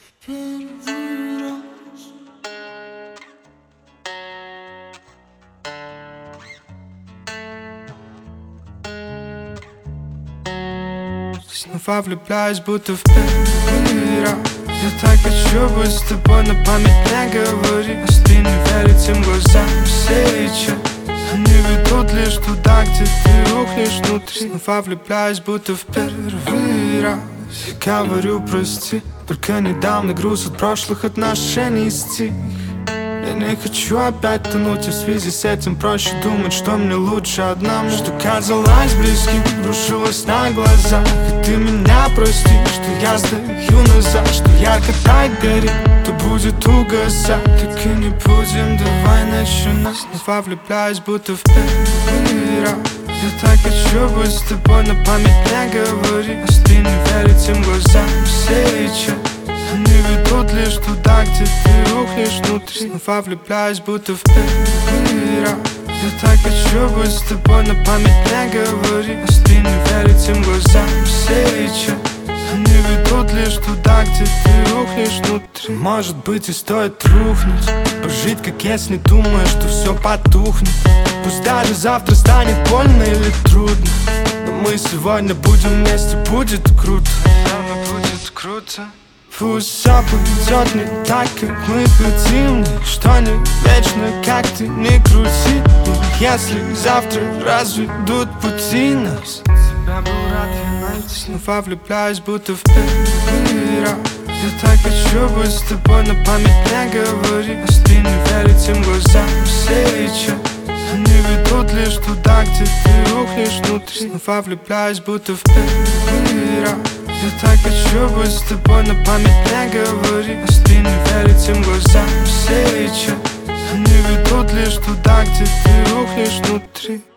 Первый раз. Снова влюбляюсь, будто в первый раз. Я так хочу быть с тобой, на память не говори. Если не верить тем глазам сейчас, они ведут лишь туда, где ты рухнешь внутри. Снова влюбляюсь, будто в первый раз. Я говорю прости, только недавно груз от прошлых отношений стих. Я не хочу опять тонуть, и в связи с этим проще думать, что мне лучше одному. Что казалось близким, рушилось на глазах. И ты меня прости, что я стою назад. Что ярко так горит, то будет угасать. Так и не будем, давай начинать. Снова влюбляюсь, будто в первый раз. Я так хочу быть с тобой, на память не говори. Если не верить тем глазам сейчас, они ведут лишь туда, где ты рухнешь внутри. Снова влюбляюсь, будто в первый раз. Я так хочу быть с тобой, на память не говори. Если не верить тем глазам сейчас, они ведут лишь туда, где ты рухнешь внутри. Может быть и стоит рухнуть, пожить как если не думая, что все потухнет. Пусть даже завтра станет больно или трудно, но мы сегодня будем вместе, будет круто. Будет круто. Пусть все пойдет не так, как мы хотим, что не вечно, как ты не крути. И если завтра разведут пути нас, тебя был рад я найти. Снова влюбляюсь, будто в первый раз. Я так хочу быть с тобой, на память не говори. Если не верить тем глазам сейчас, они ведут лишь туда, где ты рухнешь внутри. Снова влюбляюсь, будто в первый раз. Я так хочу быть с тобой, на память не говори. Если не верить тем глазам сейчас, они ведут лишь туда, где ты рухнешь внутри.